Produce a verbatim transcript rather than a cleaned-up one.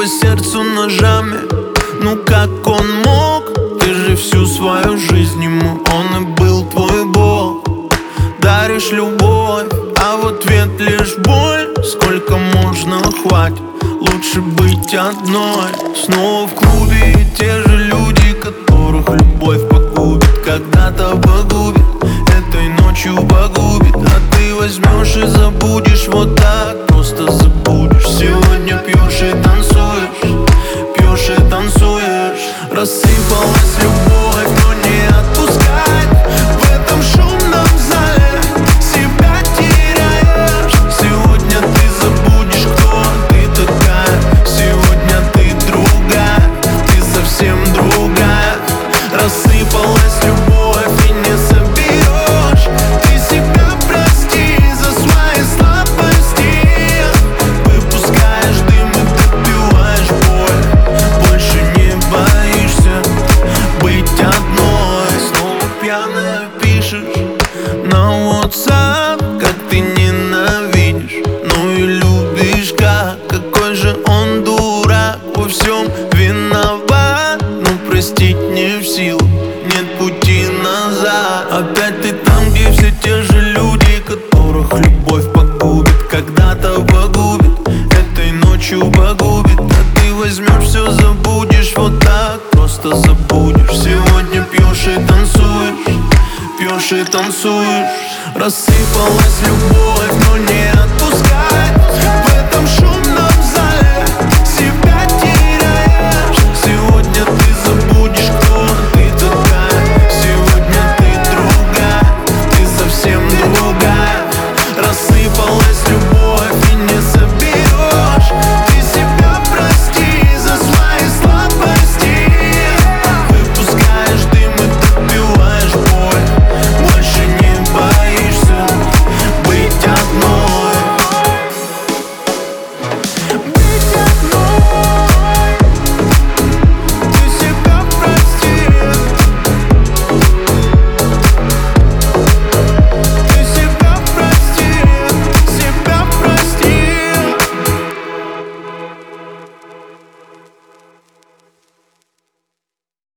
по сердцу ножами. Ну как он мог? Ты же всю свою жизнь ему, он и был твой бог. Даришь любовь, а в ответ лишь боль. Сколько можно, хватит, лучше быть одной. Снова в клубе и те же люди, которых любовь погубит, когда-то погубит, этой ночью погубит. А ты возьмешь и забудешь вот так, просто забудешь. Сегодня пьешь и танцуешь, пьешь и танцуешь. Рассыпалась любовь, но не отпускай. В этом шумном зале себя теряешь. Сегодня ты забудешь, кто ты такая. Сегодня ты другая, ты совсем другая. Рассыпалась любовь и не соберешь. Ты себя прости за свои слабости. Выпускаешь дым и допиваешь боль. Больше не боишься быть одной. Снова пьяная пишешь на WhatsApp, как ты ненавидишь, ну и любишь как. Какой же он дурак, во всем виноват. Но простить не в силу, нет пути назад. Опять ты там, где все те же люди, которых любовь погубит, когда-то погубит, этой ночью погубит. А ты возьмешь, все забудешь вот так, просто забудешь. Сегодня пьешь и танцуешь, пьешь и танцуешь. Рассыпалась любовь, но не